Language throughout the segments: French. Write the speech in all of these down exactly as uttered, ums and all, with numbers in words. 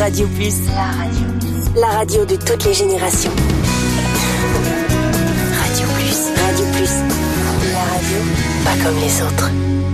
Radio Plus. La radio. La radio de toutes les générations. Radio Plus. Radio Plus. La radio pas comme les autres.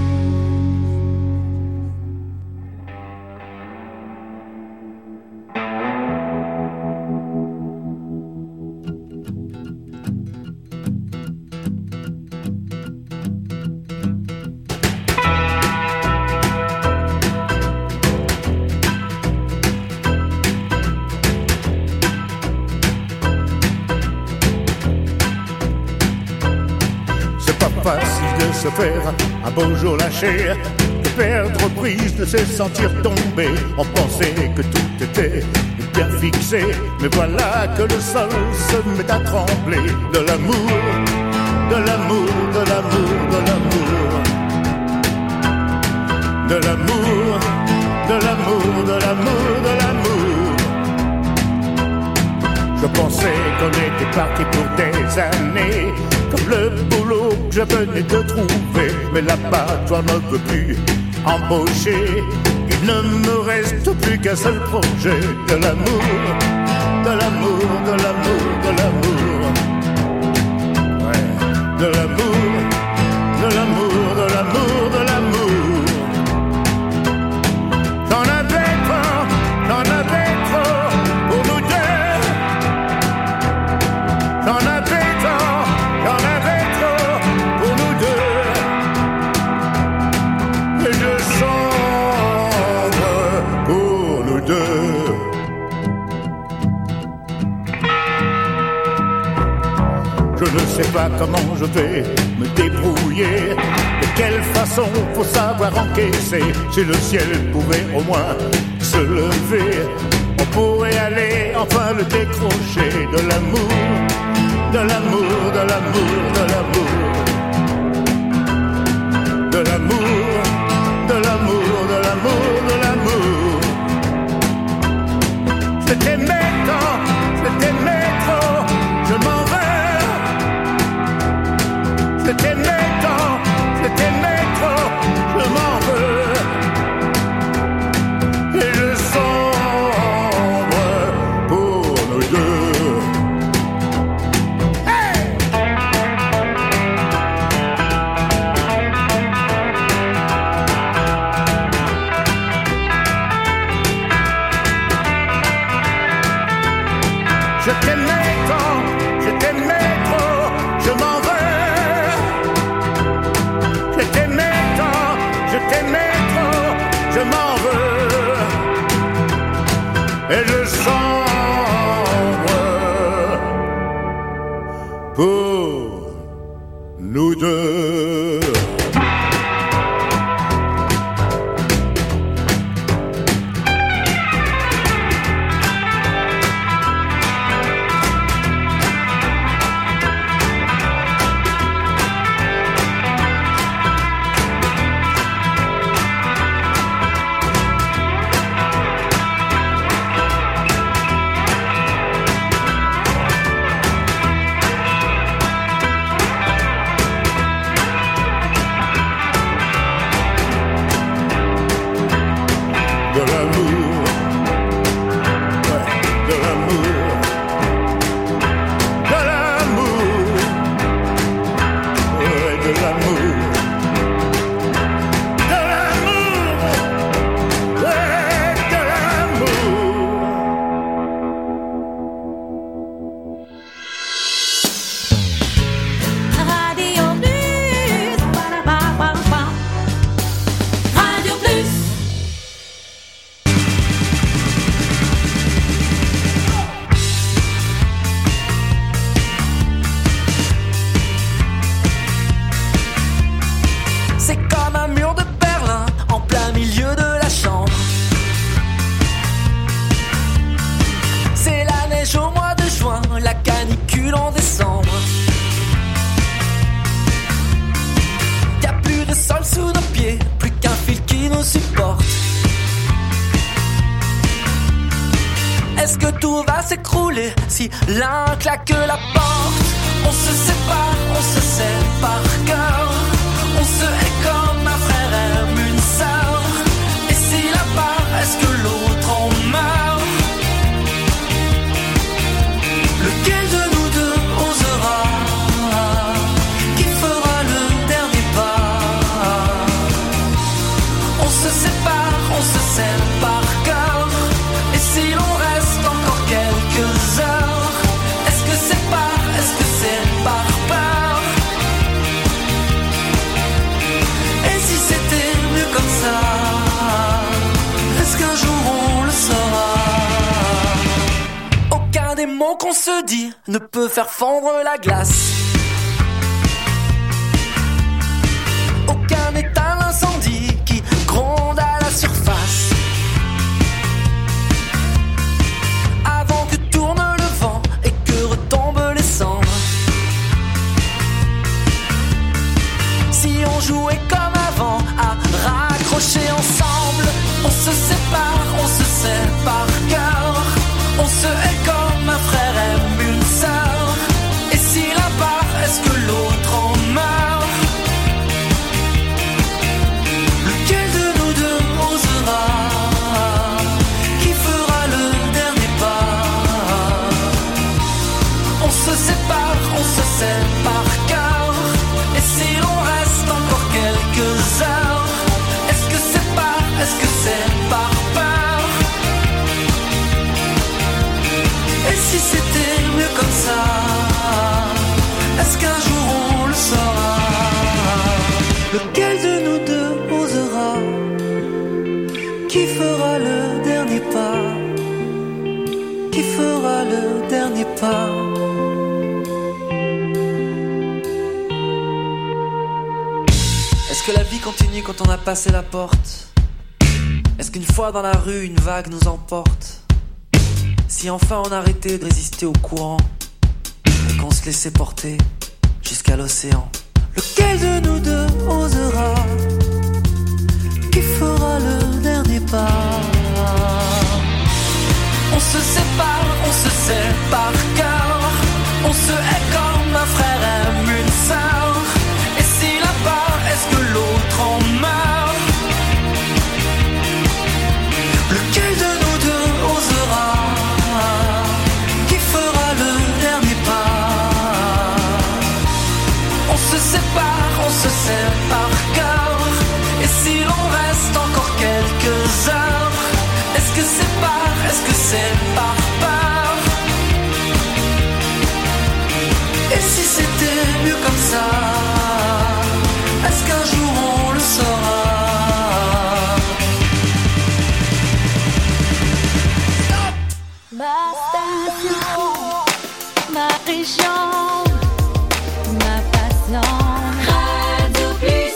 Se faire un beau jour lâcher, de perdre prise, de se sentir tomber. On pensait que tout était bien fixé, mais voilà que le sol se met à trembler. De l'amour, de l'amour, de l'amour, de l'amour, de l'amour, de l'amour, de l'amour, de l'amour. Je pensais qu'on était parti pour des années, comme le boulot que je venais de trouver. Mais là-bas, toi ne veux plus embaucher. Il ne me reste plus qu'un seul projet. De l'amour, de l'amour, de l'amour, de l'amour. Ouais. De l'amour, de l'amour, de l'amour, de l'amour. J'en avais trop, j'en avais trop pour nous deux. J'en avais trop, j'en avais trop pour nous deux. Et je sombre pour nous deux. Je ne sais pas comment je vais me débrouiller. De quelle façon faut savoir encaisser. Si le ciel pouvait au moins se lever, on pourrait aller enfin le décrocher. De l'amour, de l'amour, de l'amour, de l'amour, de l'amour, de l'amour, de l'amour, de l'amour. Je t'aimais tant, je t'aimais trop, je m'en vais. Je t'aimais tant, je t'aimais trop, je m'en veux. Et je sombre pour nous deux. Je t'aimais tant, je t'aimais trop, je m'en veux. Je t'aimais tant, je t'aimais trop, je m'en veux. Et je sombre pour nous deux. Si l'un claque la porte, on se sépare, on se sait par cœur. On se hait comme un frère aime une sœur. Et si la part, est-ce que l'autre en meurt? des mots qu'on se dit ne peut faire fondre la glace. Aucun état l'incendie qui gronde à la surface. Avant que tourne le vent et que retombent les cendres. Si on jouait comme avant à raccrocher ensemble, on se sépare, on se sait par cœur. On se hait comme un frère aime une sœur. Et si l'un part, est-ce que l'autre en meurt? Lequel de nous deux osera? Qui fera le dernier pas? On se sépare, on se sait par cœur. Et si l'on reste encore quelques heures, est-ce que c'est par, est-ce que c'est par peur? Et si c'était mieux comme ça, est-ce qu'un jour on le saura? Lequel de nous deux osera? Qui fera le dernier pas? Qui fera le dernier pas? Est-ce que la vie continue quand on a passé la porte? Est-ce qu'une fois dans la rue, une vague nous emporte? Si enfin on arrêtait de résister au courant et qu'on se laissait porter jusqu'à l'océan, lequel de nous deux osera? Qui fera le dernier pas? On se sépare, on se sait par cœur. On se hait comme un frère aime une sœur. Et si l'un part, est-ce que l'autre en meurt? Lequel de nous deux osera? Qui fera le dernier pas? On se sépare, on se sait par cœur. Et si l'on reste encore quelques heures, est-ce que c'est par, est-ce que c'est par peur? Et si c'était mieux comme ça, est-ce qu'un jour on le saura? Ma station, ma région, ma passion. Radio Plus.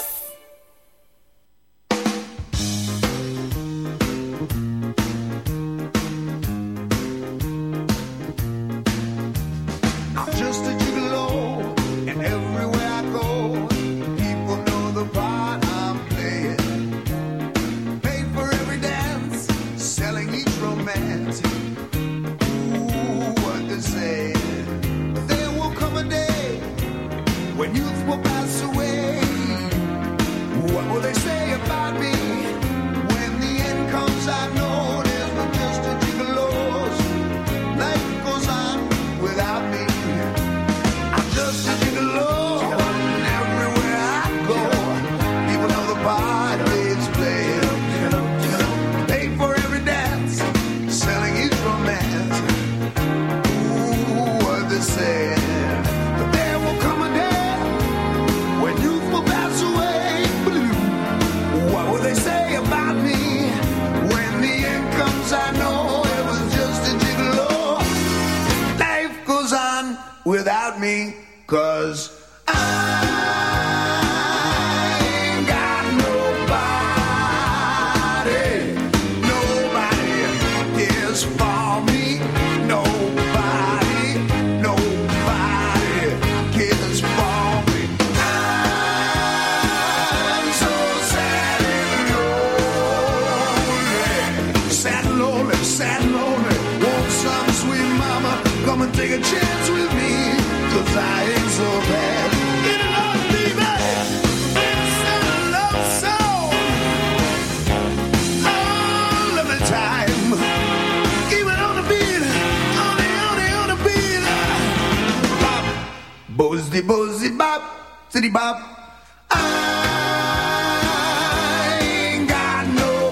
I'm just a gigolo, and everywhere I go, people know the part I'm playing. Paid for every dance, selling each romance. Ooh, what they say. But there will come a day when youth will pass away. What will they say about me when the end comes? I know there's no just a gigolo's. Life goes on without me. I'm just a gigolo, and everywhere I go, people know the part it's playing. Paid for every dance, selling each romance. Ooh, what they say. But there will come a day when youth will pass away. What will they say about me when the end comes? I know it was just a gigolo. Life goes on without me, 'cause I ain't got nobody. Nobody cares for me. Nobody, nobody cares for me. I'm so sad and lonely. Sad and lonely, sad and lonely. Want some sweet mama come and take a chance with me, 'cause I ain't so bad. Get along, baby. It's a love song. All of the time. Keep it on the beat. On the, on the, on the beat. Bop. Bozzy, bozzy, bop. City bop. I ain't got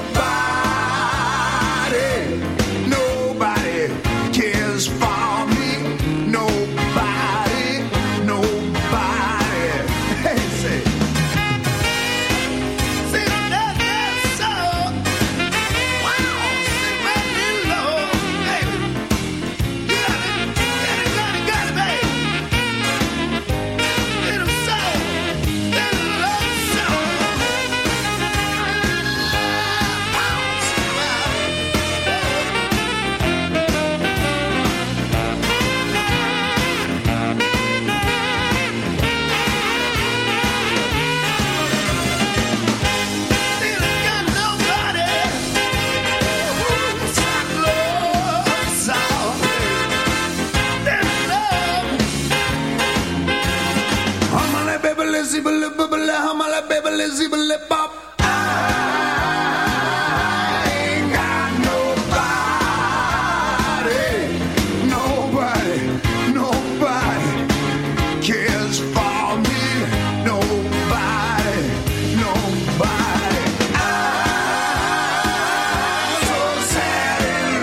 nobody. Nobody cares for me. Nobody, nobody. Hey, say. See that, that's so. Wow, see that low, baby. You got it. that baby, let's see my lip up. I ain't got nobody, nobody, nobody cares for me. Nobody, nobody. I'm so sad and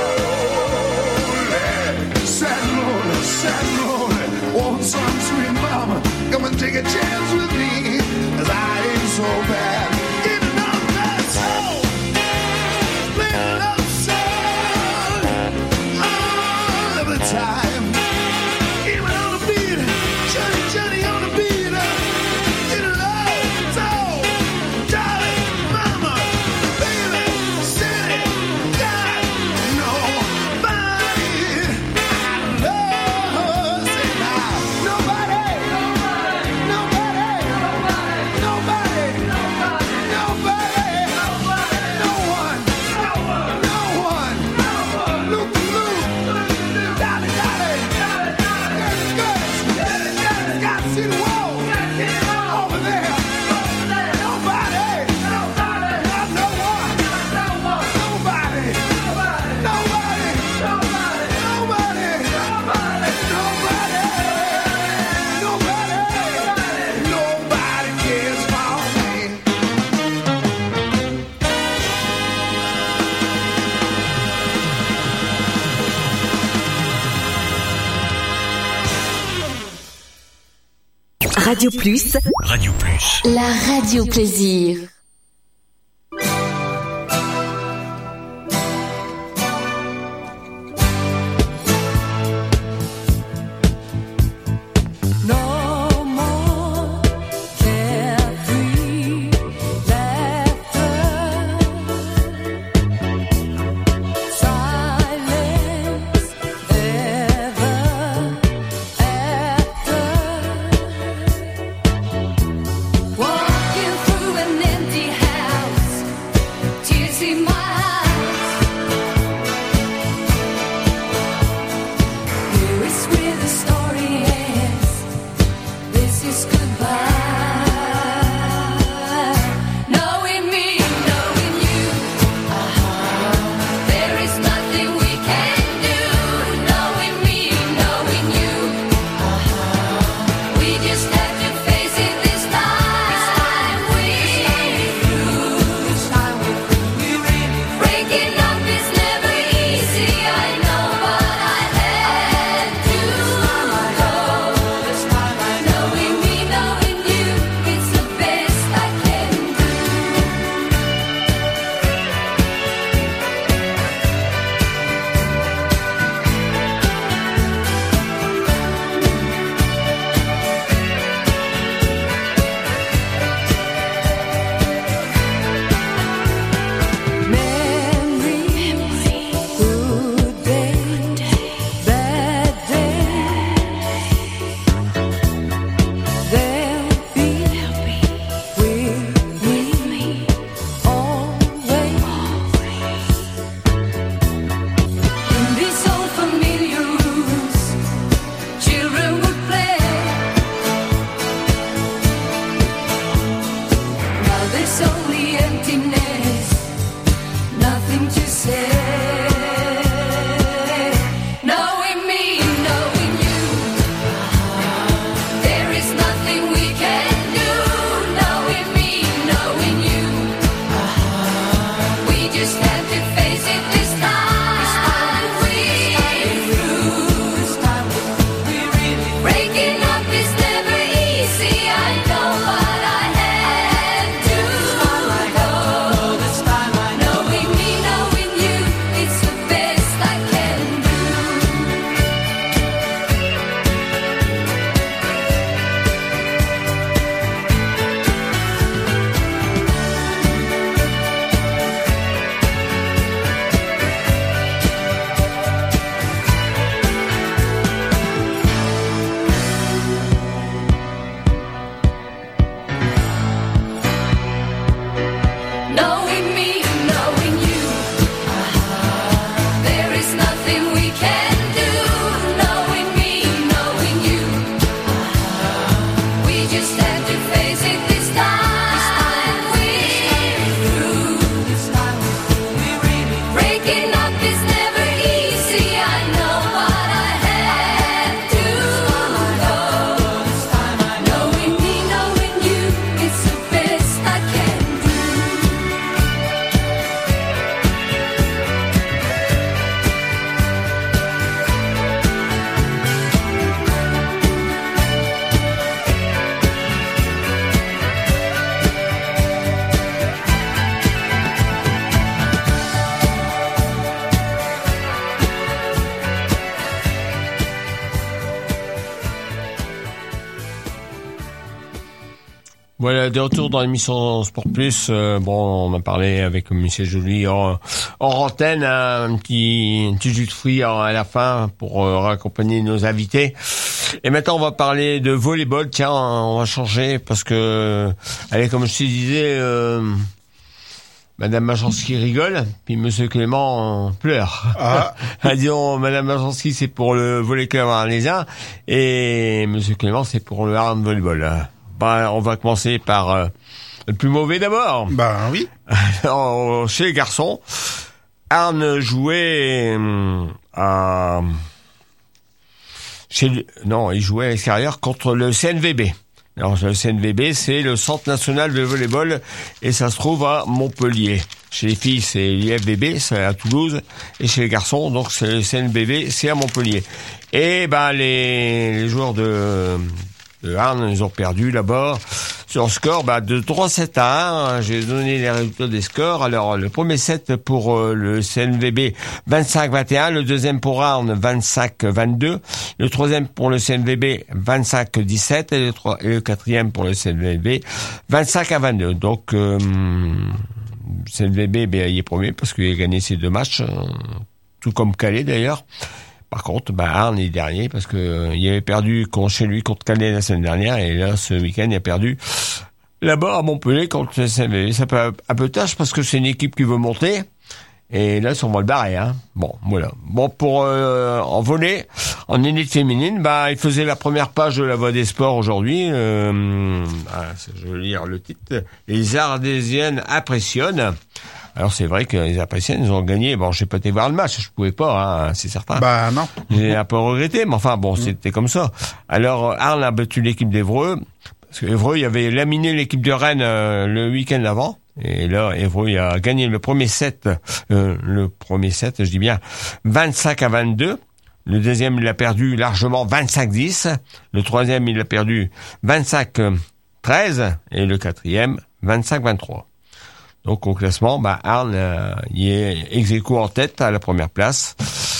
lonely, sad and lonely, sad and lonely. Want some sweet mama, come and take a chance with me, 'cause I ain't so bad. Even though that's so, split up soul all of the time. Even on the beat, Johnny, Johnny on the beat. You know, so, darling, mama, baby, city, got nobody I love. Say now, nobody, nobody, nobody, nobody, nobody, no one, no one, Luke, Luke, Dolly, Dolly, good, good, got to see the wall over there. Nobody, not no one, nobody, nobody, nobody, nobody, nobody, nobody cares for me. Radio Plus, Radio Plus. la radio plaisir. No more carefree laughter, silence ever after. Walking through an empty house, tears in my eyes. Here is where the story ends. This is goodbye. Knowing me, knowing you, there is nothing we can do. Knowing me, knowing you, we just have to face it this time. We lose. Breaking up is never easy, I know, but I had to go. Knowing me, knowing you, it's the best I can do. Memories, good day, bad day. They'll be with me always. In these old familiar rooms, children would play. Now there's only emptiness, nothing to say. Knowing me, knowing you, there is nothing we can do. Knowing me, knowing you, we just have to face it this time. We lose. Breaking up is never easy, I know, but I had to go. Knowing me, knowing you, it's the best I can do. Knowing me, knowing you, there is nothing we can do. Knowing me, knowing you, we just have to face it this time. Voilà, de retour dans l'émission Sport Plus. Euh, bon, on a parlé avec Michel Joly en, en antenne, un petit, un petit jus de fruits à la fin pour euh, raccompagner nos invités. Et maintenant, on va parler de volleyball. Tiens, on va changer parce que, allez, comme je te disais, euh, Madame Majanski rigole, puis Monsieur Clément euh, pleure. Ah. Ah, disons, Madame Majanski, c'est pour le volley club arlésien, et Monsieur Clément, c'est pour le hard volleyball. Bah, on va commencer par euh, le plus mauvais d'abord. Ben oui. Alors, chez les garçons, Arne jouait euh, à... Chez lui- non, il jouait à l'extérieur contre le C N V B. Alors, le C N V B, c'est le Centre National de Volleyball, et ça se trouve à Montpellier. Chez les filles, c'est l'I F V B, c'est à Toulouse, et chez les garçons, donc, c'est le C N V B, c'est à Montpellier. Et, ben, les, les joueurs de, de Arne, ils ont perdu là-bas. Sur le score, bah, de trois sept à un, j'ai donné les résultats des scores. Alors, le premier set pour euh, le C N V B, vingt-cinq vingt et un. Le deuxième pour Arne, vingt-cinq vingt-deux. Le troisième pour le C N V B, vingt-cinq dix-sept. Et le, trois, et le quatrième pour le C N V B, vingt-cinq à vingt-deux. Donc, euh, C N V B, ben, il est premier parce qu'il a gagné ses deux matchs, euh, tout comme Calais d'ailleurs. Par contre, bah, Arne est dernier parce que euh, il avait perdu contre, chez lui contre Calais la semaine dernière, et là, ce week-end, il a perdu là-bas à Montpellier contre le C N V B. Ça peut un peu tâche parce que c'est une équipe qui veut monter, et là, on va le barrer, hein. Bon, voilà. Bon, pour euh, en volley, en élite féminine, bah, il faisait la première page de la Voix des Sports aujourd'hui. Euh, ah, je vais lire le titre. Les Ardésiennes impressionnent. Alors c'est vrai que les Apréciennes, ils ont gagné. Bon, j'ai pas été voir le match, je pouvais pas, hein, c'est certain. Bah non. J'ai un peu regretté, mais enfin bon, c'était comme ça. Alors Arles a battu l'équipe d'Évreux, parce que Évreux, il y avait laminé l'équipe de Rennes euh, le week-end avant. Et là, Évreux il a gagné le premier set, euh, le premier set, je dis bien, vingt-cinq à vingt-deux. Le deuxième, il a perdu largement vingt-cinq dix. Le troisième, il a perdu vingt-cinq treize. Et le quatrième, vingt-cinq vingt-trois. Donc au classement, bah Arne, euh, il est ex aequo en tête à la première place.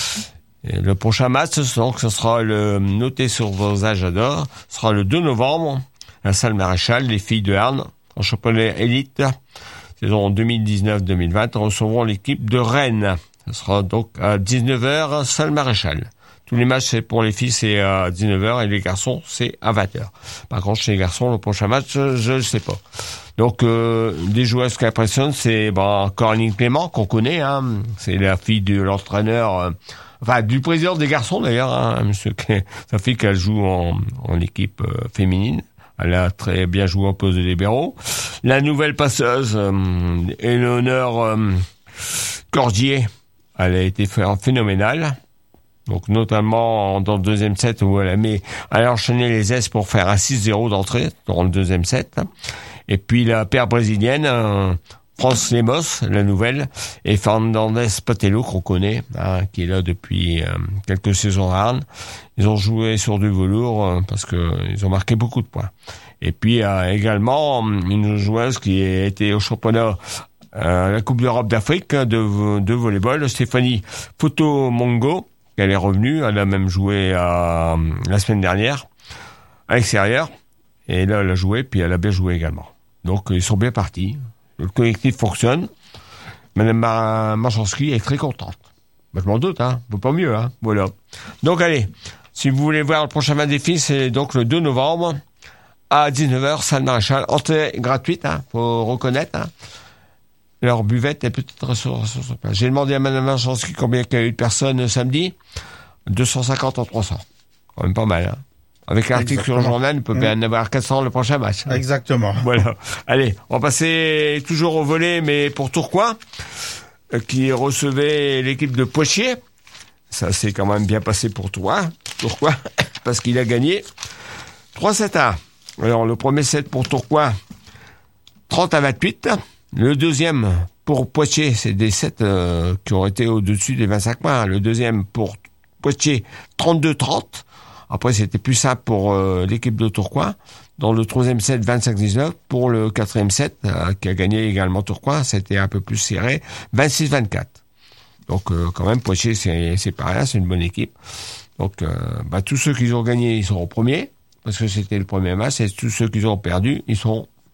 Et le prochain match, donc, ce sera le noté sur vos agendas, ce sera le deux novembre, à la salle Maréchal. Les filles de Arne, en championnat élite, saison deux mille dix-neuf deux mille vingt, recevront l'équipe de Rennes. Ce sera donc à dix-neuf heures, salle Maréchal. Tous les matchs, c'est pour les filles, c'est à dix-neuf heures, et les garçons, c'est à vingt heures. Par contre, chez les garçons, le prochain match, je ne sais pas. Donc, euh, des joueuses qui impressionnent, c'est bon, Coraline Clément, qu'on connaît, hein. C'est la fille de l'entraîneur, euh, enfin, du président des garçons, d'ailleurs, hein, monsieur, sa fille qu'elle joue en, en équipe euh, féminine. Elle a très bien joué en poste de libéraux. La nouvelle passeuse, euh, Éléonore euh, Cordier, elle a été phénoménale. Donc, notamment dans le deuxième set où elle a mis, elle a enchaîné les S pour faire un six zéro d'entrée dans le deuxième set. Et puis, la paire brésilienne, euh, France Lemos, la nouvelle, et Fernandez Patello, qu'on connaît, hein, qui est là depuis euh, quelques saisons à Arles. Ils ont joué sur du velours euh, parce que ils ont marqué beaucoup de points. Et puis, il y a également une joueuse qui a été au championnat euh, la Coupe d'Europe d'Afrique de, de volleyball, Stéphanie Foto-Mongo. Elle est revenue, elle a même joué à, la semaine dernière à l'extérieur, et là elle a joué, puis elle a bien joué également. Donc ils sont bien partis, le collectif fonctionne. Madame Mar- Marchansky est très contente. Ben, je m'en doute, hein, faut pas mieux, hein, voilà. Donc allez, si vous voulez voir le prochain match des filles, c'est donc le deux novembre à dix-neuf heures, salle Maréchal, entrée gratuite, hein, faut reconnaître, hein. Leur buvette est peut-être restauration sur place. J'ai demandé à Madame Marchansky combien il y a eu de personnes samedi. deux cent cinquante en trois cents. Quand même pas mal, hein. Avec l'article sur le journal, il peut bien en avoir quatre cents le prochain match. Exactement. Voilà. Allez, on va passer toujours au volley, mais pour Tourcoing, euh, qui recevait l'équipe de Poitiers. Ça s'est quand même bien passé pour toi, Tourcoing, parce qu'il a gagné trois sept à un. Alors, le premier set pour Tourcoing, trente à vingt-huit. Le deuxième pour Poitiers, c'est des sets euh, qui ont été au-dessus des vingt-cinq points. Le deuxième pour Poitiers, trente-deux trente. Après, c'était plus simple pour euh, l'équipe de Tourcoing. Dans le troisième set, vingt-cinq dix-neuf. Pour le quatrième set, euh, qui a gagné également Tourcoing, c'était un peu plus serré, vingt-six vingt-quatre. Donc, euh, quand même, Poitiers, c'est, c'est pas rien, c'est une bonne équipe. Donc, euh, bah, tous ceux qui ont gagné, ils sont au premier, parce que c'était le premier match, et tous ceux qui ont perdu, ils sont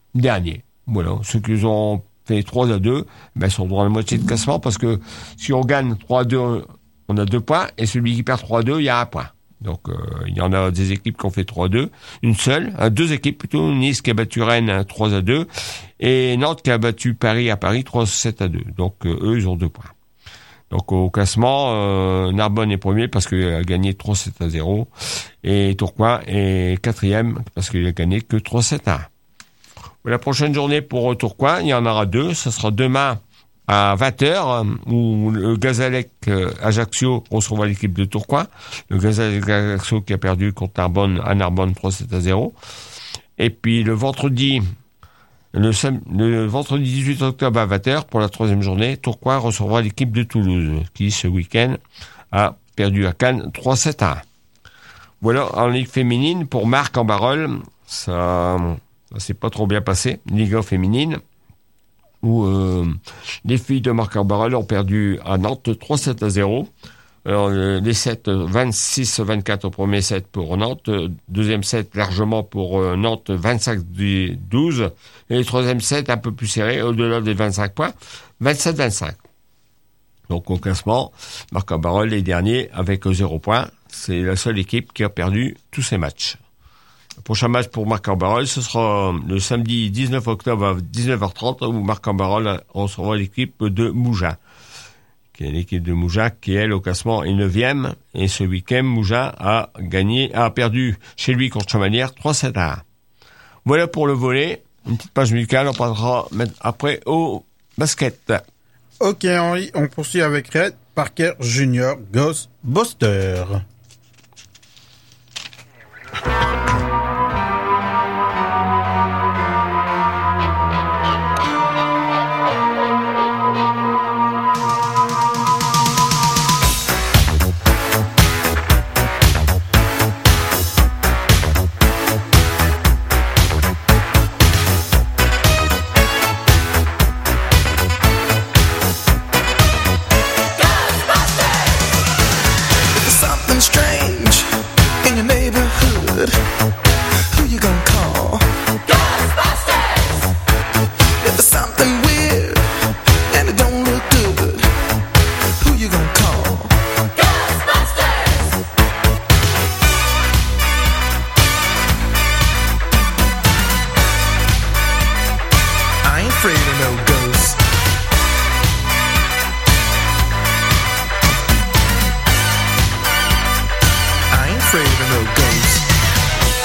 derniers. Voilà, ceux qui ont fait trois à deux, ben, sont dans la moitié de classement parce que si on gagne trois à deux, on a deux points et celui qui perd trois à deux, il y a un point. Donc, euh, il y en a des équipes qui ont fait trois à deux, une seule, euh, deux équipes plutôt, Nice qui a battu Rennes trois à deux et Nantes qui a battu Paris à Paris trois à sept à deux. Donc, euh, eux, ils ont deux points. Donc, au classement, euh, Narbonne est premier parce qu'il a gagné trois à sept à zéro et Tourcoing est quatrième parce qu'il a gagné que trois à sept à un. La prochaine journée pour Tourcoing, il y en aura deux. Ce sera demain à vingt heures, où le Gazalec euh, Ajaccio recevra l'équipe de Tourcoing. Le Gazalec Ajaccio qui a perdu contre Narbonne à Narbonne trois à sept à zéro. Et puis le vendredi, le, sam- le vendredi dix-huit octobre à vingt heures, pour la troisième journée, Tourcoing recevra l'équipe de Toulouse, qui ce week-end a perdu à Cannes trois à sept à un. Voilà, en Ligue féminine, pour Marc en Barœul, ça, ça s'est pas trop bien passé. Ligue féminine, où euh, les filles de Marc en Barœul ont perdu à Nantes trois à sept à zéro. Alors, euh, les sets vingt-six à vingt-quatre au premier set pour Nantes, deuxième set largement pour euh, Nantes vingt-cinq à douze, et le troisième set un peu plus serré, au-delà des vingt-cinq points, vingt-sept à vingt-cinq. Donc au classement, Marc en Barœul est dernier avec zéro point. C'est la seule équipe qui a perdu tous ses matchs. Le prochain match pour Marc en Barœul, ce sera le samedi dix-neuf octobre à dix-neuf heures trente, où Marc en Barœul recevra l'équipe de Mougins, qui est l'équipe de Mougins qui, elle, au classement est neuvième. Et ce week-end, Mougins a gagné, a perdu chez lui contre Chamalières trois à sept à un. Voilà pour le volley. Une petite page musicale, on passera après au basket. Ok Henri, on poursuit avec Red Parker Junior Ghostbuster. Something strange in your neighborhood. Who you gonna call? Ghostbusters! If there's something weird and it don't look good, who you gonna call? Ghostbusters! I ain't afraid of no ghosts. Afraid of no ghosts.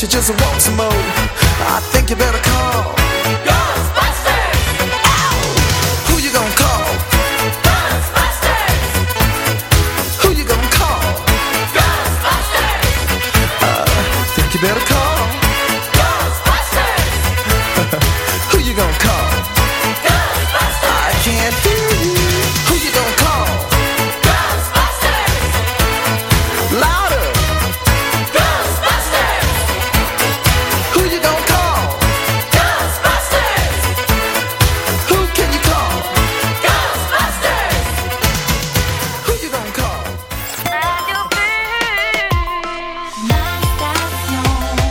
she just wants some more. I think you better call Ghostbusters. Ow! Who you gonna call? Ghostbusters. Who you gonna call? Ghostbusters. I think you better call Ghostbusters. Who you gonna call? Ghostbusters. I can't hear you. Who you gonna call? Ghostbusters. Louder. Ghostbusters. Who you gonna call? Ghostbusters. Who can you call? Ghostbusters. Who you gonna call? Radio Plus, ma station,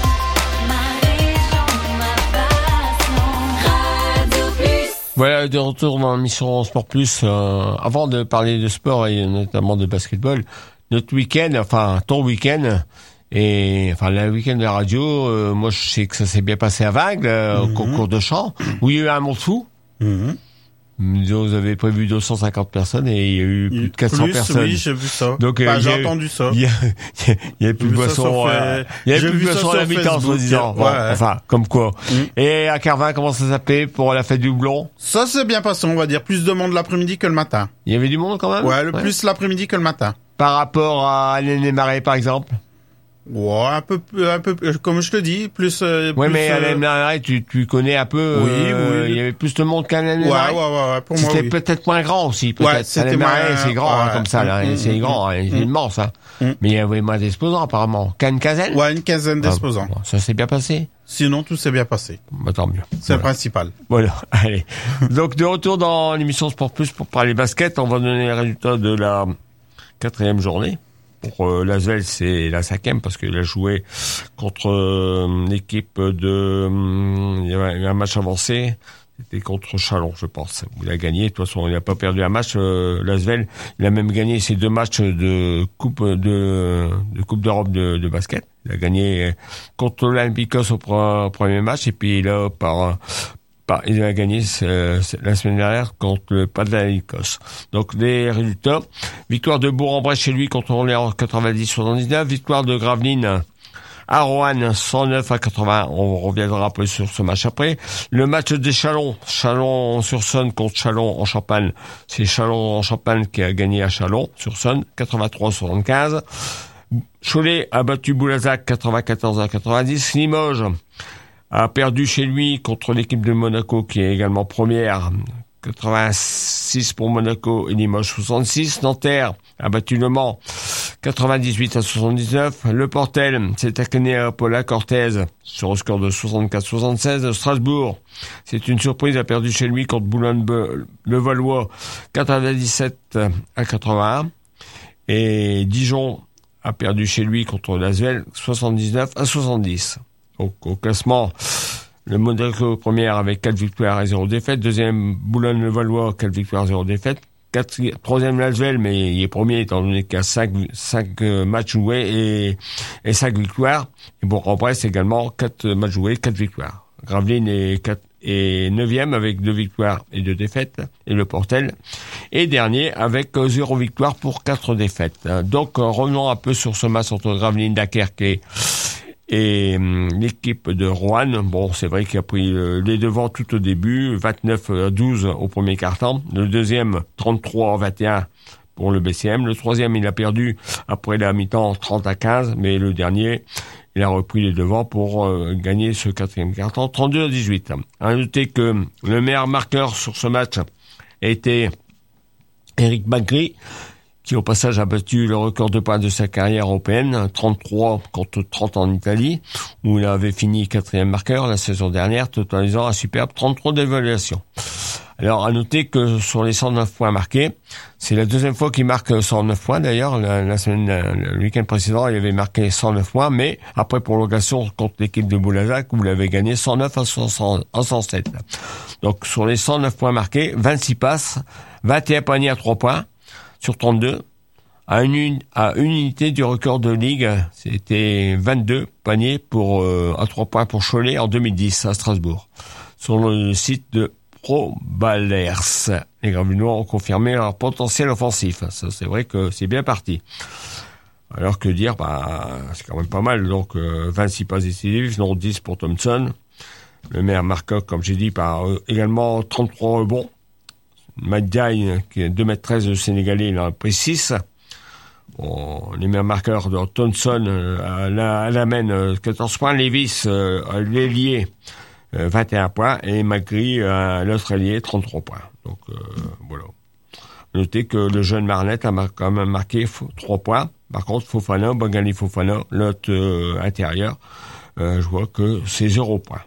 ma région, ma passion. Radio Plus. Voilà, de retour dans l'émission Sport Plus. Euh, avant de parler de sport et notamment de basketball, notre week-end, enfin ton week-end, et enfin le week-end de la radio, euh, moi je sais que ça s'est bien passé à Vagle, euh, au concours de chant, où il y a eu un monde fou. Mhm. Vous avez prévu deux cent cinquante personnes et il y a eu plus de quatre cents Plus, personnes. Oui, j'ai vu ça. Donc, Enfin, euh, il y j'ai a eu- entendu ça. Il y a, il y a plus de J'ai vu ça boissons, sur euh, Fa- il y a j'ai plus de vu ça boissons à sur la mi-temps, Facebook. soi-disant. Bon, Ouais. enfin, comme quoi. Mm. Et à Carvin, comment ça s'appelait pour la fête du houblon? Ça s'est bien passé, on va dire. Plus de monde l'après-midi que le matin. Il y avait du monde quand même? Ouais, le plus l'après-midi que le matin. Par rapport à l'année Marais, par exemple? Ouais, un peu, un peu, euh, comme je te dis, plus. Euh, Ouais, plus, mais euh, à l'année Marais, tu, tu connais un peu, Oui, euh, oui. il y avait plus de monde qu'à l'année Ouais, Marais. ouais, ouais, ouais, pour moi, C'était oui. peut-être moins grand aussi, peut-être. Ouais, c'était Alain Marais, moins- c'est grand, hein, ouais. comme ça, là. Mm, c'est mm, grand, hein, c'est mm. immense, hein. Mm. Mais il y avait moins d'exposants, apparemment. Qu'à une quinzaine? Ouais, une quinzaine Ah, d'exposants. bon, ça s'est bien passé. Sinon, tout s'est bien passé. Bah, tant mieux. C'est le Voilà. principal. Voilà, allez. Donc, de retour dans l'émission Sport Plus pour parler basket, on va donner les résultats de la quatrième journée. Pour euh, l'Asvel, c'est la cinquième parce qu'il a joué contre euh, l'équipe de... hum, il y avait un match avancé. C'était contre Chalon, je pense. Il a gagné. De toute façon, il n'a pas perdu un match. Euh, L'Asvel, il a même gagné ses deux matchs de coupe de, de coupe d'Europe de, de basket. Il a gagné contre l'Olympiakos au pre- premier match et puis là par par il a gagné euh, la semaine dernière contre le Panathinaikos. Donc les résultats: victoire de Bourg-en-Bresse chez lui contre Orléans quatre-vingt-dix à soixante-dix-neuf, victoire de Gravelines à Roanne, cent neuf à quatre-vingts. On reviendra un peu sur ce match après. Le match des Chalon, Chalon-sur-Saône contre Chalon en Champagne. C'est Chalon en Champagne qui a gagné à Chalon-sur-Saône, quatre-vingt-trois à soixante-quinze. Cholet a battu Boulazac, quatre-vingt-quatorze à quatre-vingt-dix. Limoges a perdu chez lui contre l'équipe de Monaco qui est également première. quatre-vingt-six pour Monaco et Limoges soixante-six. Nanterre a battu Le Mans quatre-vingt-dix-huit à soixante-dix-neuf. Le Portel s'est incliné à Paula Cortez sur le score de soixante-quatre à soixante-seize. Strasbourg, c'est une surprise, a perdu chez lui contre Boulogne-le-Valois quatre-vingt-dix-sept à quatre-vingt-un. Et Dijon a perdu chez lui contre l'Asvel soixante-dix-neuf à soixante-dix. Donc au classement, le Monaco première avec quatre victoires et zéro défaite. Deuxième, Boulogne-le-Valois, quatre victoires, zéro défaite. Quatre, troisième, Lasvel, mais il est premier étant donné qu'il y a cinq, cinq matchs joués et, et cinq victoires. Et Bourg-en-Bresse également, quatre matchs joués, quatre victoires. Gravelines est quatre, et neuvième avec deux victoires et deux défaites. Et le Portel est dernier avec zéro victoire pour quatre défaites. Donc revenons un peu sur ce match entre Gravelines Dunkerque et Et hum, l'équipe de Roanne, bon, c'est vrai qu'il a pris euh, les devants tout au début, vingt-neuf à douze au premier quart-temps. Le deuxième, trente-trois à vingt et un pour le B C M. Le troisième, il a perdu après la mi-temps trente à quinze, mais le dernier, il a repris les devants pour euh, gagner ce quatrième quart-temps, trente-deux à dix-huit. À noter que le meilleur marqueur sur ce match a été Eric Magri, qui au passage a battu le record de points de sa carrière européenne, trente-trois contre trente en Italie, où il avait fini quatrième marqueur la saison dernière, totalisant un superbe trente-trois d'évaluation. Alors, à noter que sur les cent neuf points marqués, c'est la deuxième fois qu'il marque cent neuf points. D'ailleurs, la, la semaine, le week-end précédent, il avait marqué cent neuf points, mais après prolongation contre l'équipe de Boulazac, où il avait gagné cent neuf à cent sept. Donc, sur les cent neuf points marqués, vingt-six passes, vingt et un paniers à trois points sur trente-deux, à une, à une unité du record de ligue. C'était vingt-deux paniers pour, euh, à trois points pour Cholet en deux mille dix à Strasbourg. Sur le site de Pro Ballers, les Gravelinois ont confirmé leur potentiel offensif. Ça, c'est vrai que c'est bien parti. Alors que dire, bah, c'est quand même pas mal. Donc, euh, vingt-six passes décisives, dont dix pour Thompson. Le meilleur marqueur, comme j'ai dit, par euh, également trente-trois rebonds. Matt Diagne, qui est deux mètres treize de Sénégalais, il en a pris six. Bon, les meilleurs marqueurs de Thompson, euh, à la, à la mène, euh, quatorze points. Levis, euh, l'ailier, euh, vingt et un points. Et McGree, euh, l'Australien, trente-trois points. Donc, euh, voilà. Notez que le jeune Marnette a mar- quand même marqué trois points. Par contre, Fofana, Bangali Fofana, l'autre euh, intérieur, euh, je vois que c'est zéro point.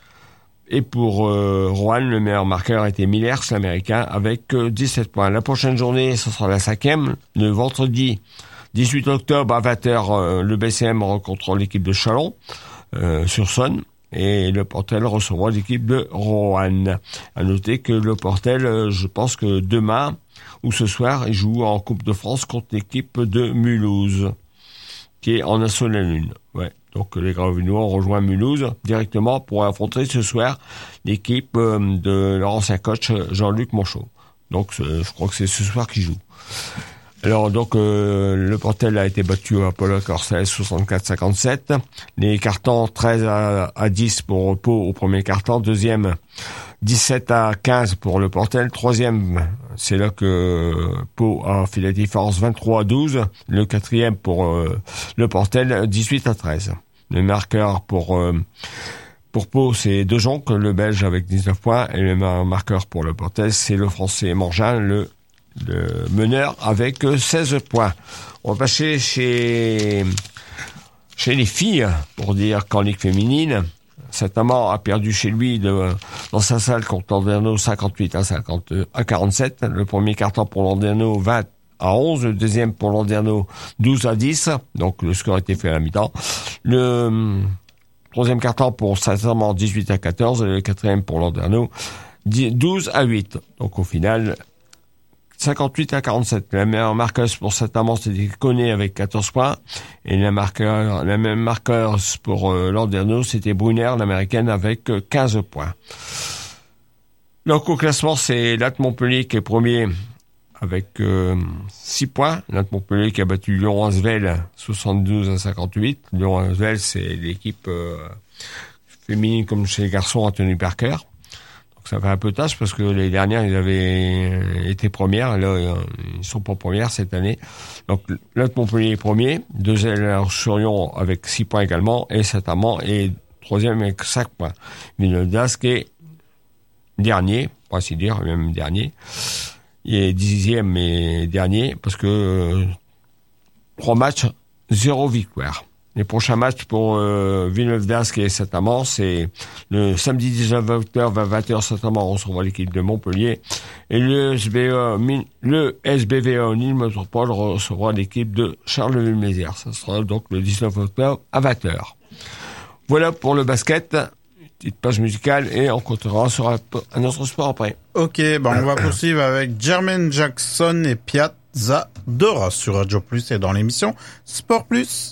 Et pour euh, Rouen, le meilleur marqueur était Millers, l'Américain, avec euh, dix-sept points. La prochaine journée, ce sera la cinquième, le vendredi dix-huit octobre à vingt heures, euh, le B C M rencontre l'équipe de Chalon euh, sur Saône. Et le Portel recevra l'équipe de Roanne. À noter que le Portel, euh, je pense que demain ou ce soir, il joue en Coupe de France contre l'équipe de Mulhouse, qui est en assaut de la Lune. Ouais. Donc les Gravinois ont rejoint Mulhouse directement pour affronter ce soir l'équipe euh, de leur ancien coach Jean-Luc Monchot. Donc euh, je crois que c'est ce soir qu'ils jouent. Alors donc euh, le Portel a été battu à Paul Corsais soixante-quatre à cinquante-sept. Les cartons treize à dix pour Pau au premier carton. Deuxième dix-sept à quinze pour le Portel. Troisième, c'est là que Pau a fait la différence, vingt-trois à douze. Le quatrième pour euh, le Portel, dix-huit à treize. Le marqueur pour euh, pour Pau, c'est De Jonc, le Belge avec dix-neuf points. Et le marqueur pour le Portel, c'est le Français Morgin, le le meneur avec seize points. On va passer chez chez les filles, pour dire qu'en Ligue féminine, Saint-Amand a perdu chez lui de, dans sa salle contre Landerneau cinquante-huit à cinquante à quarante-sept. Le premier carton pour Landerneau vingt à onze, le deuxième pour Landerneau douze à dix. Donc le score était fait à la mi-temps. Le troisième carton pour Saint-Amand dix-huit à quatorze, et le quatrième pour Landerneau douze à huit. Donc au final cinquante-huit à quarante-sept. La meilleure marqueuse pour Saint-Amand, c'était Koné avec quatorze points. Et la marqueur, la même marqueuse pour euh, Landerneau, c'était Brunner, l'américaine, avec euh, quinze points. Donc au classement, c'est Latte Montpellier qui est premier avec euh, six points. Latte Montpellier qui a battu Lyon-Asvel soixante-douze à cinquante-huit. Lyon-Asvel, c'est l'équipe euh, féminine comme chez les garçons en tenue Parker. Ça fait un peu tâche parce que les dernières, ils avaient été premières. Là, ils sont pas premières cette année. Donc, Latte Montpellier est premier. Deuxième, Surion avec six points également. Et Saint-Amand est troisième avec cinq points. Villeneuve-d'Ascq est dernier, pour ainsi dire, même dernier. Il est dixième et dernier parce que euh, trois matchs, zéro victoire. Les prochains matchs pour euh, Villeneuve-d'Ascq et Saint-Amand, c'est le samedi dix-neuf octobre à vingt heures, Saint-Amand recevra l'équipe de Montpellier. Et le S B A, le S B V A Nîmes Métropole recevra l'équipe de Charleville-Mézières. Ça sera donc le dix-neuf octobre à vingt heures. Voilà pour le basket. Petite page musicale et on continuera sur un, un autre sport après. Ok, ben on va poursuivre avec Jermaine Jackson et Piazza Dora sur Radio Plus et dans l'émission Sport Plus.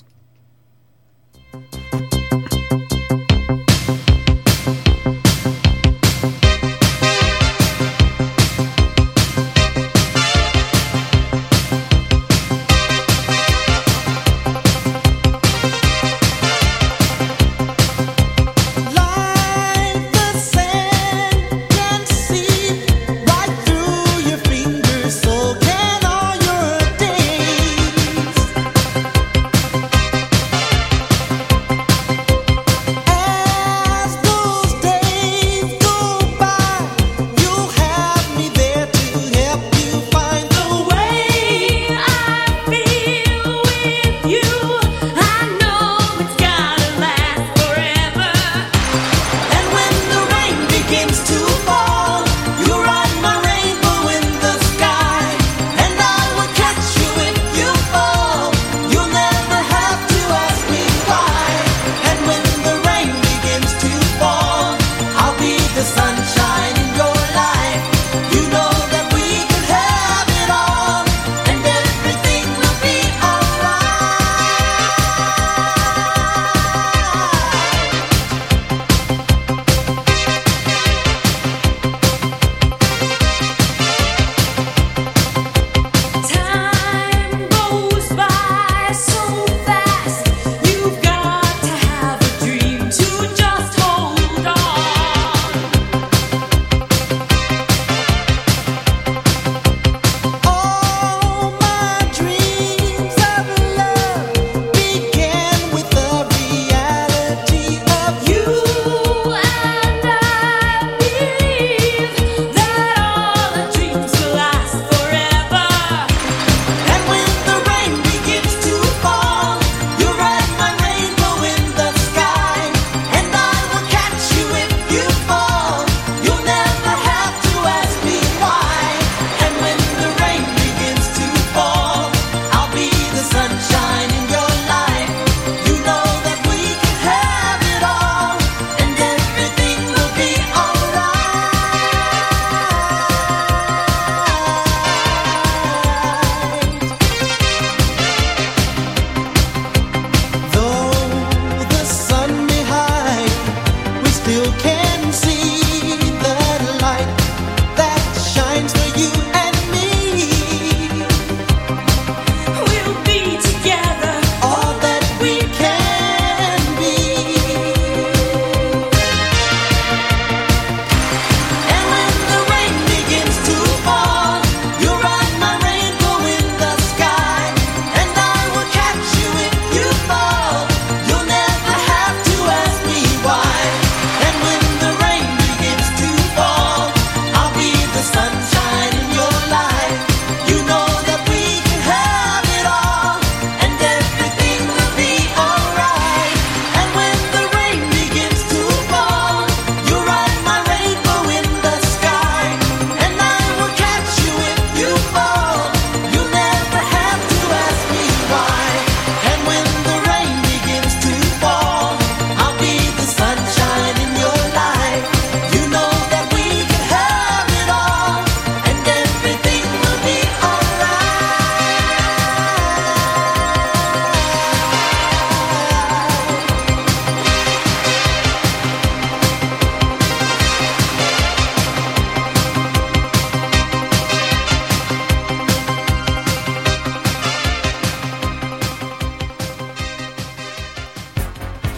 So can all your days.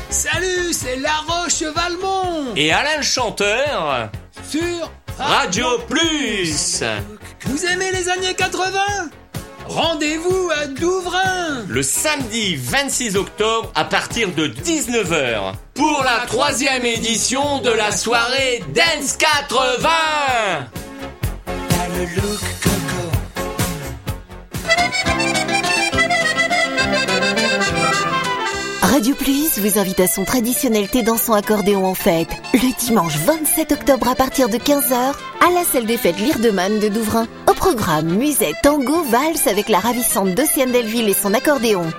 Salut, c'est La Roche-Valmont Et Alain le chanteur sur Radio Plus. Vous aimez les années quatre-vingts? Rendez-vous à Douvrin Le samedi vingt-six octobre à partir de dix-neuf heures pour la troisième édition de la soirée Dance quatre-vingts. T'as le look coco. Radio Plus vous invite à son traditionnel thé dansant accordéon en fête, le dimanche vingt-sept octobre à partir de quinze heures, à la salle des fêtes L'Irdeman de Douvrin. Au programme, musette, tango, valse avec la ravissante Dociane Delville et son accordéon.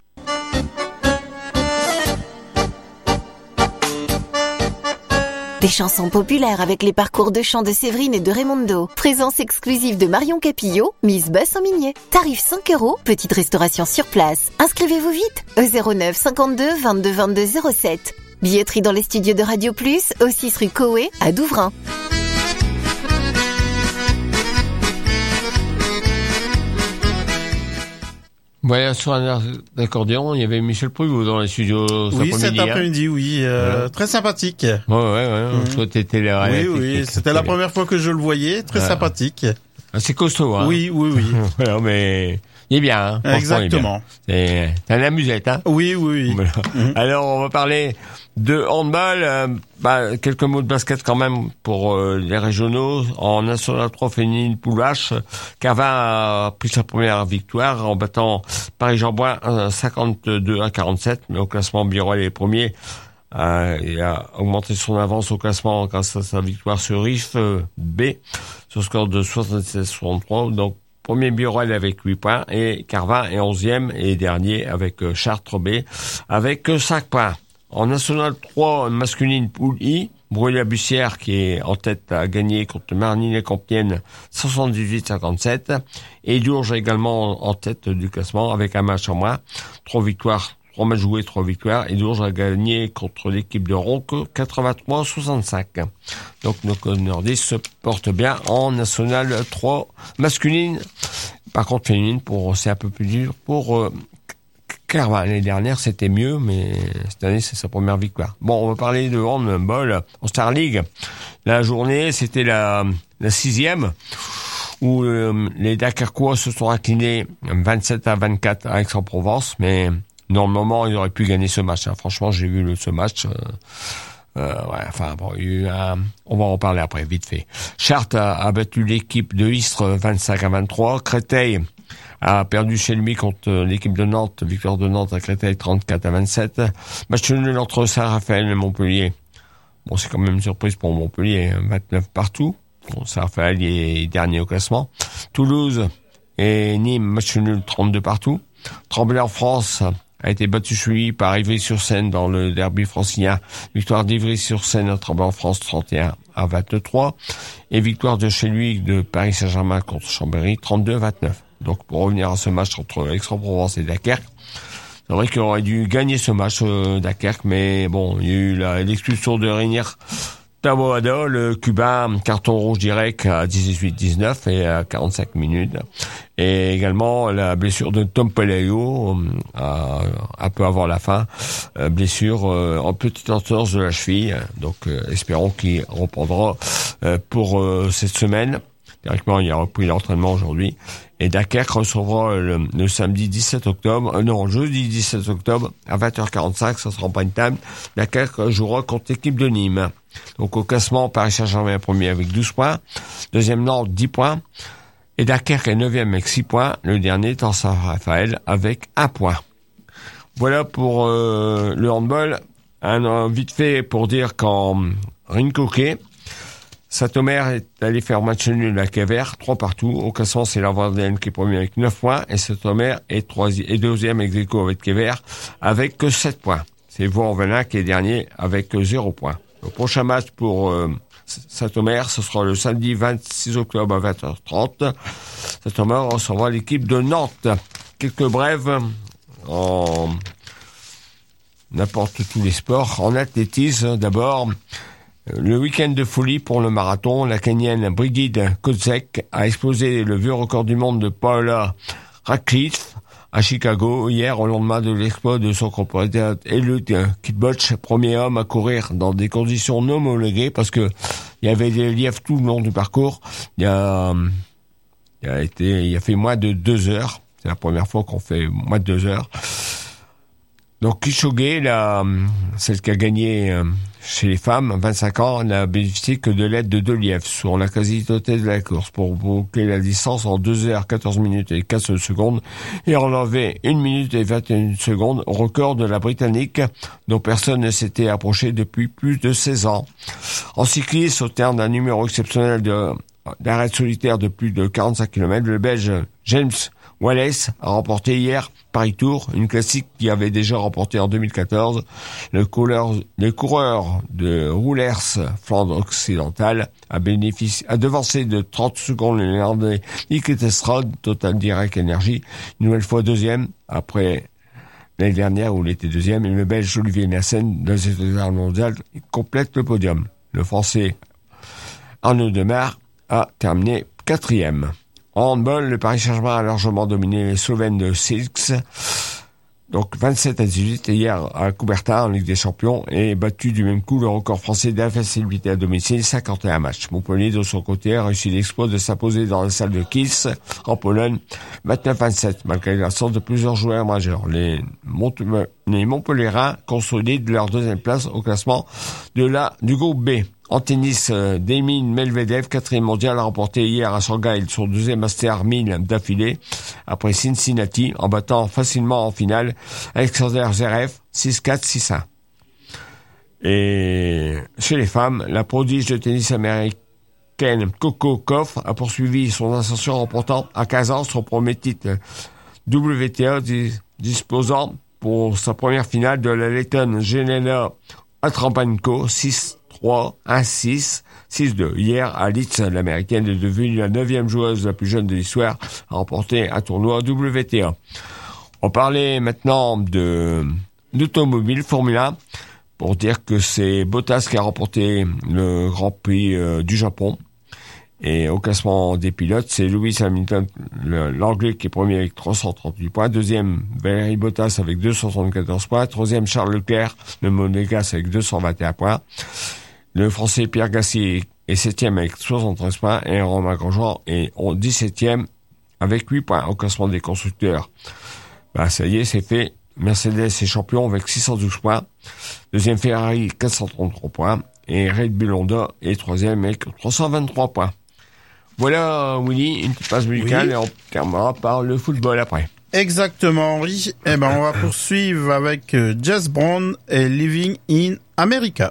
Des chansons populaires avec les parcours de chant de Séverine et de Raymondo. Présence exclusive de Marion Capillo, Miss Basson-Minier. Tarif cinq euros, petite restauration sur place. Inscrivez-vous vite au zéro neuf cinquante-deux vingt-deux vingt-deux zéro sept. Billetterie dans les studios de Radio Plus, au six rue Coé, à Douvrin. Ouais, sur un accordéon, il y avait Michel Pruvot dans les studios cet Oui, après-midi. cet après-midi, hein. oui, euh, Voilà. très sympathique. Ouais, ouais, ouais. Mhm. Toi, t'étais là. à la Oui, technique. oui, c'était la première fois que je le voyais, très Ouais. sympathique. Ah, c'est costaud, hein. Oui, oui, oui. Voilà, mais il est bien, hein. Franchement, Exactement. il est bien. C'est, t'as la musette, hein. Oui, oui, oui. Voilà. Mhm. Alors, on va parler de handball. Euh, bah, quelques mots de basket quand même pour euh, les régionaux. En National trois féminine poule H, Carvin a pris sa première victoire en battant Paris-Jean-Bouin euh, cinquante-deux à quarante-sept. Mais au classement, Biroel est premier. Euh, il a augmenté son avance au classement grâce à sa victoire sur R I F euh, B, sur score de soixante-seize à soixante-trois. Donc, premier Biroel avec huit points et Carvin est onzième et dernier avec euh, Chartres B avec euh, cinq points. En National trois masculine poule I, Brûlé-la-Bussière qui est en tête a gagné contre Marnix-les-Compiègne soixante-dix-huit à cinquante-sept et Dourges également en tête du classement avec un match en moins, trois victoires. Trois matchs joués, trois victoires. Et Dourges a gagné contre l'équipe de Ronque quatre-vingt-trois à soixante-cinq. Donc nos nordistes se portent bien en National trois masculine. Par contre féminine, pour c'est un peu plus dur pour euh, Carvin. L'année dernière c'était mieux, mais cette année c'est sa première victoire. Bon, on va parler de handball en Star League. La journée c'était la la sixième où euh, les Dunkerquois se sont inclinés vingt-sept à vingt-quatre à Aix-en-Provence, mais normalement, ils auraient pu gagner ce match. Hein. Franchement, j'ai vu le, ce match. Euh, euh, ouais, enfin, bon, il y a eu un, on va en parler après, vite fait. Chartres a, a battu l'équipe de Istres vingt-cinq à vingt-trois. Créteil a perdu chez lui contre l'équipe de Nantes. Victoire de Nantes à Créteil trente-quatre à vingt-sept. Match nul entre Saint-Raphaël et Montpellier. Bon, c'est quand même une surprise pour Montpellier. vingt-neuf partout. Bon, Saint-Raphaël est dernier au classement. Toulouse et Nîmes, match nul trente-deux partout. Tremblay en France a été battu chez lui par Ivry-sur-Seine dans le derby francilien. Victoire d'Ivry-sur-Seine à Tremblay en France trente et un à vingt-trois. Et victoire de chez lui de Paris Saint-Germain contre Chambéry trente-deux à vingt-neuf. Donc pour revenir à ce match entre Aix-en-Provence et Dunkerque, c'est vrai qu'il aurait dû gagner ce match euh, Dunkerque, mais bon, il y a eu la, l'expulsion de Reinier Taboada, le Cubain, carton rouge direct à dix-huit dix-neuf et à quarante-cinq minutes. Et également la blessure de Tom Pelayo, euh, un peu avant la fin, euh, blessure euh, en petite entorse de la cheville. Donc euh, espérons qu'il reprendra euh, pour euh, cette semaine. Directement, il a repris l'entraînement aujourd'hui. Et Dunkerque recevra le, le samedi dix-sept octobre, euh, non, jeudi dix-sept octobre, à vingt heures quarante-cinq, ça sera en prime time. Dunkerque jouera contre l'équipe de Nîmes. Donc au classement, Paris Saint-Germain premier avec douze points. Deuxième Nantes, dix points. Et Dunkerque est neuvième avec six points. Le dernier est en Saint-Raphaël avec un point. Voilà pour euh, le handball. Un, un vite fait pour dire qu'en Rincoquet, Saint-Omer est allé faire match nul à Quévert, trois partout. Au classement, c'est la Vendéenne qui est premier avec neuf points. Et Saint-Omer est troisième, et deuxième ex aequo avec Quévert avec que sept points. C'est Vaux-en-Velin qui est dernier avec zéro point. Le prochain match pour euh, Saint-Omer, ce sera le samedi vingt-six octobre à vingt heures trente. Saint-Omer recevra l'équipe de Nantes. Quelques brèves en n'importe tous les sports. En athlétisme, d'abord, le week-end de folie pour le marathon. La Kenyenne Brigid Kotzek a explosé le vieux record du monde de Paula Radcliffe à Chicago hier au lendemain de l'exploit de son compatriote Eliud Kipchoge, premier homme à courir dans des conditions non homologuées parce que il y avait des lièvres tout le long du parcours. Il a, il a été, il a fait moins de deux heures. C'est la première fois qu'on fait moins de deux heures. Donc Kipchoge, la, celle qui a gagné chez les femmes, vingt-cinq ans, n'a bénéficié que de l'aide de deux lièvres sur la quasi-totalité de la course pour boucler la distance en deux heures quatorze minutes et quinze secondes et enlever une minute et vingt et une secondes au record de la Britannique dont personne ne s'était approché depuis plus de seize ans. En cyclisme, au terme d'un numéro exceptionnel de, d'arrêt solitaire de plus de quarante-cinq kilomètres, le Belge James Wallace a remporté hier Paris-Tours, une classique qui avait déjà remporté en deux mille quatorze. Le coureur, le coureur de Roulers Flandre occidentale a bénéficié, a devancé de trente secondes le Néerlandais Nick Testrade, Total Direct Energy, une nouvelle fois deuxième après l'année dernière où il était deuxième, et le Belge Olivier Nassen, deuxième mondial, complète le podium. Le Français Arnaud Demar a terminé quatrième. En handball, le Paris Saint-Germain a largement dominé les Slovènes de Silks, donc vingt-sept à dix-huit hier à Coubertin en Ligue des Champions, et battu du même coup le record français d'invincibilité à domicile, cinquante et un matchs. Montpellier, de son côté, a réussi l'exploit de s'imposer dans la salle de Kielce, en Pologne, vingt-neuf à vingt-sept, malgré l'absence de plusieurs joueurs majeurs. Les, Mont- les Montpelliérains consolident leur deuxième place au classement de la, du groupe B. En tennis, euh, Denis Medvedev, quatrième mondial, a remporté hier à Shanghai son deuxième Master mille d'affilée, après Cincinnati, en battant facilement en finale Alexander Zverev, six quatre, six un. Et chez les femmes, la prodige de tennis américaine Coco Gauff a poursuivi son ascension en remportant à quinze ans son premier titre W T A, disposant pour sa première finale de la lettonne Jelena Atrapenko, six trois, un six, six deux. Hier, à Leeds, l'américaine est devenue la neuvième joueuse la plus jeune de l'histoire à remporter un tournoi W T A. On parlait maintenant de, d'automobile Formule un, pour dire que c'est Bottas qui a remporté le Grand Prix euh, du Japon. Et au classement des pilotes, c'est Lewis Hamilton, le, l'anglais, qui est premier avec trois cent trente-huit points. Deuxième, Valtteri Bottas avec deux cent soixante-quatorze points. Troisième, Charles Leclerc, le Monégasque, avec deux cent vingt et un points. Le français Pierre Gasly est septième avec soixante-treize points. Et Romain Grosjean est dix-septième avec huit points au classement des constructeurs. Bah, ça y est, c'est fait. Mercedes est champion avec six cent douze points. Deuxième, Ferrari, quatre cent trente-trois points. Et Red Bull Honda est troisième avec trois cent vingt-trois points. Voilà, Willy, une petite passe musicale, oui. Et on terminera par le football après. Exactement, Henri. Eh ben, on va poursuivre avec euh, Jazz Brown et Living in America.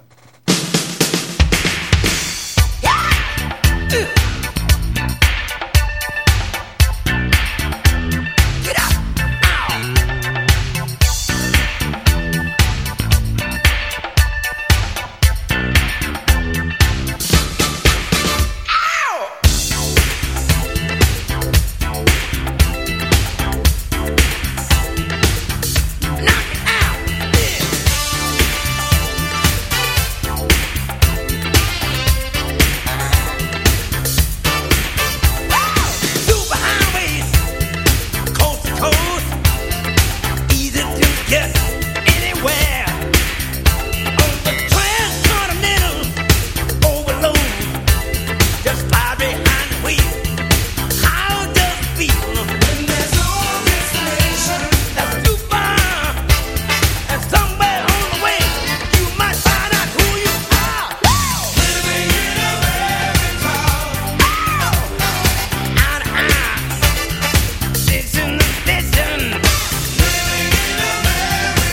Listen, listen. Living in America.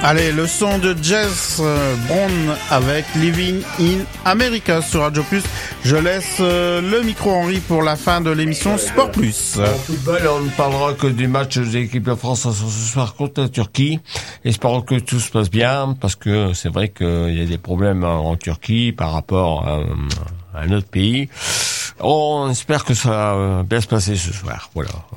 Allez, le son de Jess euh, Brown avec Living in America sur Radio Plus. Je laisse euh, le micro Henri pour la fin de l'émission Sport Plus. En football, on ne parlera que du match de l'équipe de France ce soir contre la Turquie. Espérons que tout se passe bien, parce que c'est vrai qu'il y a des problèmes en Turquie par rapport à, à un autre pays. On espère que ça va bien se passer ce soir. Voilà. Euh,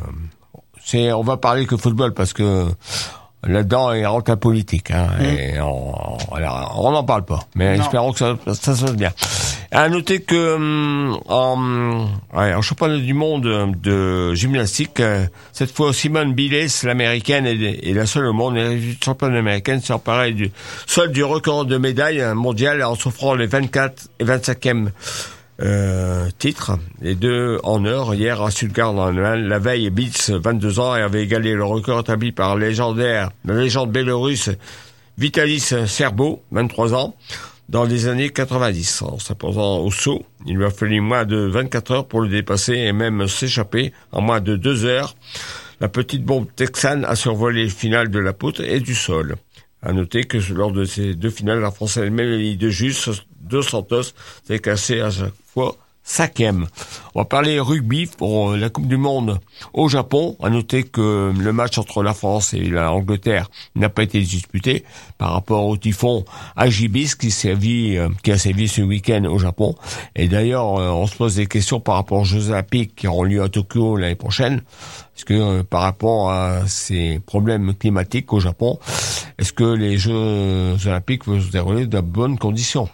c'est, on va parler que football parce que là-dedans, il rentre la politique, hein, mmh. et on, on n'en parle pas. Mais non. Espérons que ça, ça se passe bien. À noter que hum, en, ouais, en championnat du monde de gymnastique, euh, cette fois Simone Biles, l'américaine, est, est la seule au monde, la championne américaine, s'est emparée du seul du record de médailles mondiales en s'offrant les vingt-quatre et vingt-cinquième Euh, titre, les deux en heure, hier à Stuttgart en Allemagne. La veille, Biles, vingt-deux ans, avait égalé le record établi par le légendaire, la légende bélorusse Vitalis Serbo, vingt-trois ans, dans les années quatre-vingt-dix. En s'imposant au saut, il lui a fallu moins de vingt-quatre heures pour le dépasser et même s'échapper en moins de deux heures. La petite bombe texane a survolé le final de la poutre et du sol. À noter que lors de ces deux finales, la Française Mélanie de Juste Dos Santos s'est classée à chaque fois cinquième. On va parler rugby pour la Coupe du Monde au Japon. À noter que le match entre la France et l'Angleterre n'a pas été disputé par rapport au typhon Agibis qui, sévit, qui a sévi ce week-end au Japon. Et d'ailleurs, on se pose des questions par rapport aux Jeux Olympiques qui auront lieu à Tokyo l'année prochaine. Est-ce que euh, par rapport à ces problèmes climatiques au Japon, est-ce que les Jeux Olympiques vont se dérouler dans de bonnes conditions?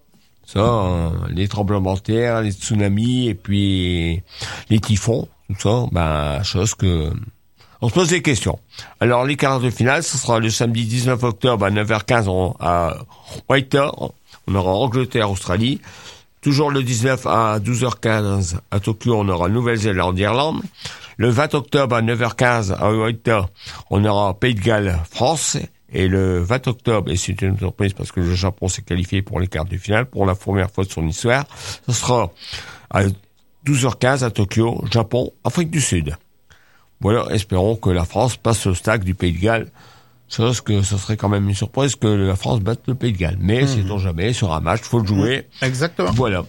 Ça, euh, les tremblements de terre, les tsunamis et puis les typhons, tout ça, ben chose que on se pose des questions. Alors les quarts de finale, ce sera le samedi dix-neuf octobre à neuf heures quinze à Waita. On aura Angleterre, Australie. Toujours le dix-neuf à douze heures quinze à Tokyo, on aura Nouvelle-Zélande, Irlande. Le vingt octobre à neuf heures quinze à Waita, on aura Pays de Galles, France. Et le vingt octobre, et c'est une surprise parce que le Japon s'est qualifié pour les quarts de finale pour la première fois de son histoire, ce sera à douze heures quinze à Tokyo, Japon, Afrique du Sud. Voilà, espérons que la France passe au stade du Pays de Galles. Chose que ce serait quand même une surprise que la France batte le Pays de Galles. Mais, mmh. sait-on jamais, sur un match, faut le jouer. Exactement. Voilà.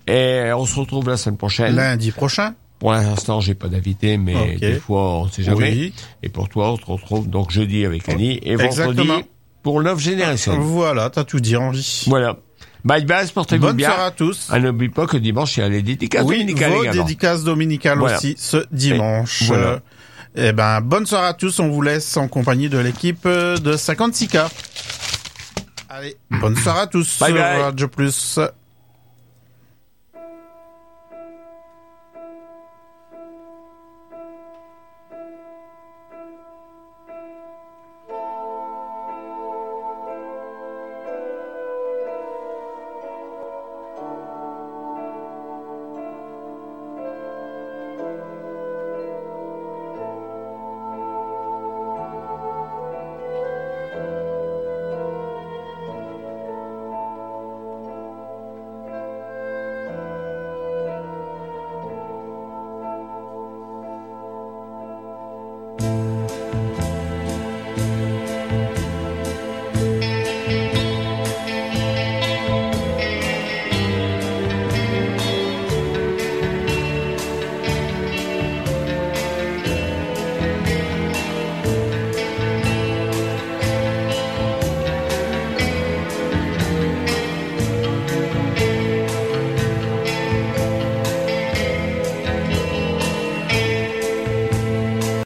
Et on se retrouve la semaine prochaine. Lundi prochain. Pour l'instant, j'ai pas d'invité, mais okay. Des fois, on sait jamais. Oui. Et pour toi, on se retrouve donc jeudi avec Annie et vendredi pour Love Generation. Voilà, t'as tout dit, Henri. Voilà. Bye bye, portez-vous Bonne bien. Bonne soirée à tous. Ah, n'oublie pas que dimanche, il y a les dédicaces oui, dominicales vos également. dédicaces dominicales voilà. aussi ce dimanche. Et voilà. Eh ben, bonne soirée à tous. On vous laisse en compagnie de l'équipe de cinquante-six K. Allez, bonne soirée à tous. Bye sur bye. Radio Plus.